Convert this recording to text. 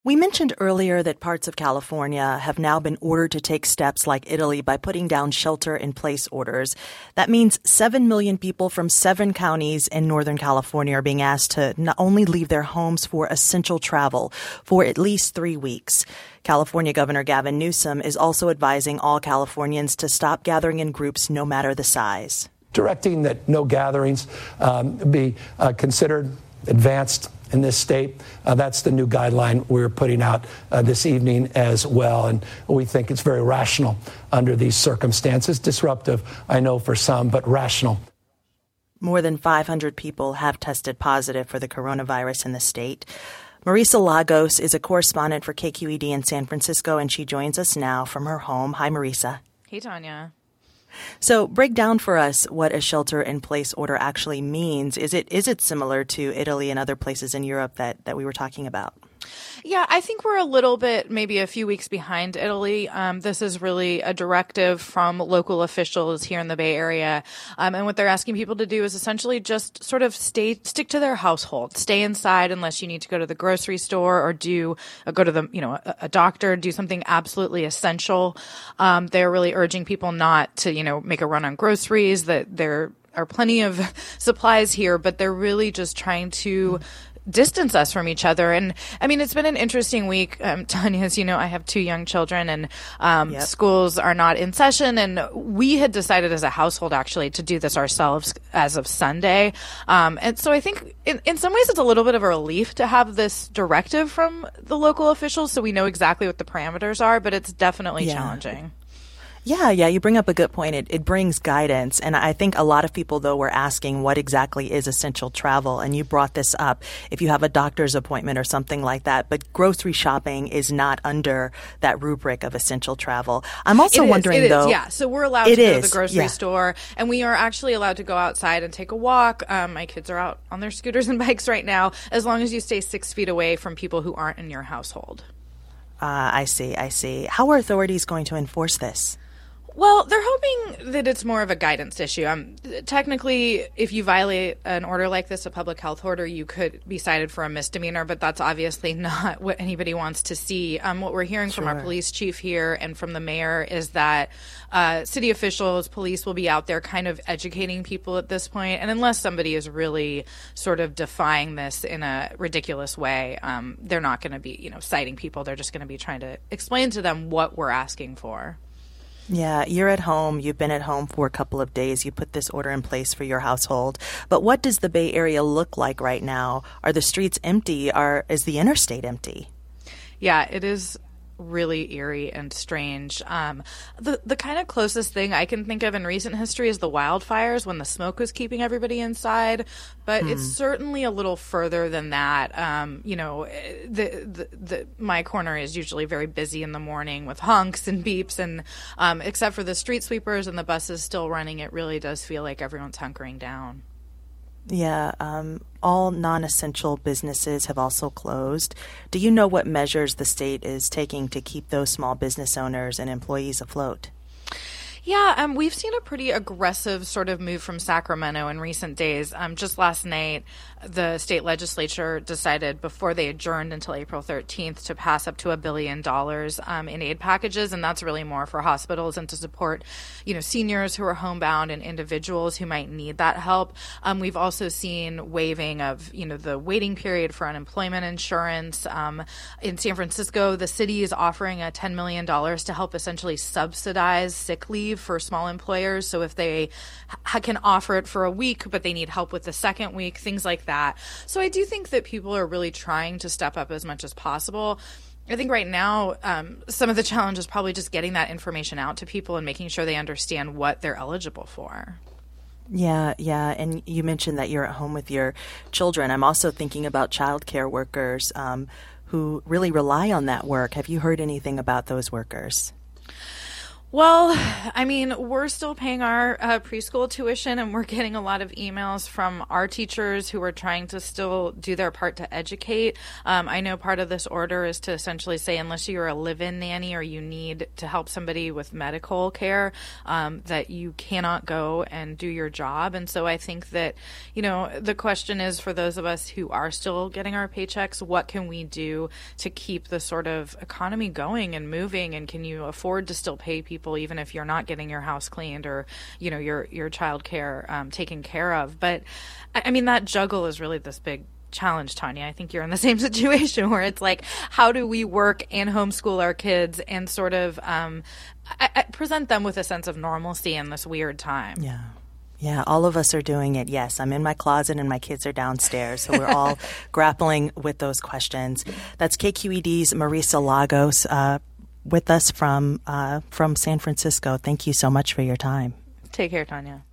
We mentioned earlier that parts of California have now been ordered to take steps like Italy by putting down shelter-in-place orders. That means 7 million people from 7 counties in Northern California are being asked to not only leave their homes for essential travel for at least 3 weeks. California Governor Gavin Newsom is also advising all Californians to stop gathering in groups no matter the size. Directing that no gatherings be considered advanced in this state. That's the new guideline we're putting out this evening as well. And we think it's very rational under these circumstances. Disruptive, I know, for some, but rational. More than 500 people have tested positive for the coronavirus in the state. Marisa Lagos is a correspondent for KQED in San Francisco, and she joins us now from her home. Hi, Marisa. Hey, Tanya. So break down for us what a shelter-in-place order actually means. Is it similar to Italy and other places in Europe that we were talking about? Yeah, I think we're a little bit, maybe a few weeks behind Italy. This is really a directive from local officials here in the Bay Area. And what they're asking people to do is essentially just sort of stick to their household, stay inside unless you need to go to the grocery store or go to a doctor, do something absolutely essential. They're really urging people not to, make a run on groceries, that there are plenty of supplies here, but they're really just trying to distance us from each other. And I mean, it's been an interesting week. Tanya, as you know, I have 2 young children, and schools are not in session. And we had decided as a household, actually, to do this ourselves as of Sunday. And so I think in some ways it's a little bit of a relief to have this directive from the local officials so we know exactly what the parameters are, but it's definitely challenging. Yeah, you bring up a good point. It brings guidance. And I think a lot of people, though, were asking what exactly is essential travel. And you brought this up if you have a doctor's appointment or something like that. But grocery shopping is not under that rubric of essential travel. I'm also wondering, though. Yeah, so we're allowed to go to the grocery store, and we are actually allowed to go outside and take a walk. My kids are out on their scooters and bikes right now, as long as you stay 6 feet away from people who aren't in your household. I see. How are authorities going to enforce this? Well, they're hoping that it's more of a guidance issue. Technically, if you violate an order like this, a public health order, you could be cited for a misdemeanor, but that's obviously not what anybody wants to see. What we're hearing from our police chief here and from the mayor is that city officials, police will be out there kind of educating people at this point. And unless somebody is really sort of defying this in a ridiculous way, they're not going to be, citing people. They're just going to be trying to explain to them what we're asking for. Yeah, you're at home. You've been at home for a couple of days. You put this order in place for your household. But what does the Bay Area look like right now? Are the streets empty? Is the interstate empty? Yeah, it is really eerie and strange. The kind of closest thing I can think of in recent history is the wildfires, when the smoke was keeping everybody inside. But it's certainly a little further than that. My corner is usually very busy in the morning with honks and beeps, and except for the street sweepers and the buses still running, it really does feel like everyone's hunkering down. Yeah, all non-essential businesses have also closed. Do you know what measures the state is taking to keep those small business owners and employees afloat? Yeah, we've seen a pretty aggressive sort of move from Sacramento in recent days. Just last night, the state legislature decided, before they adjourned until April 13th, to pass up to $1 billion in aid packages, and that's really more for hospitals and to support, seniors who are homebound and individuals who might need that help. We've also seen waiving of, the waiting period for unemployment insurance. In San Francisco, the city is offering $10 million to help essentially subsidize sick leave for small employers. So if they can offer it for a week, but they need help with the second week, things like that. So I do think that people are really trying to step up as much as possible. I think right now, some of the challenge is probably just getting that information out to people and making sure they understand what they're eligible for. Yeah. And you mentioned that you're at home with your children. I'm also thinking about childcare workers who really rely on that work. Have you heard anything about those workers? Well, I mean, we're still paying our preschool tuition, and we're getting a lot of emails from our teachers who are trying to still do their part to educate. I know part of this order is to essentially say, unless you're a live-in nanny or you need to help somebody with medical care, that you cannot go and do your job. And so I think that, the question is, for those of us who are still getting our paychecks, what can we do to keep the sort of economy going and moving? And can you afford to still pay people even if you're not getting your house cleaned or, your child care taken care of? But I mean, that juggle is really this big challenge, Tanya. I think you're in the same situation where it's like, how do we work and homeschool our kids and sort of present them with a sense of normalcy in this weird time? Yeah, all of us are doing it. Yes, I'm in my closet and my kids are downstairs. So we're all grappling with those questions. That's KQED's Marisa Lagos with us from San Francisco. Thank you so much for your time. Take care, Tanya.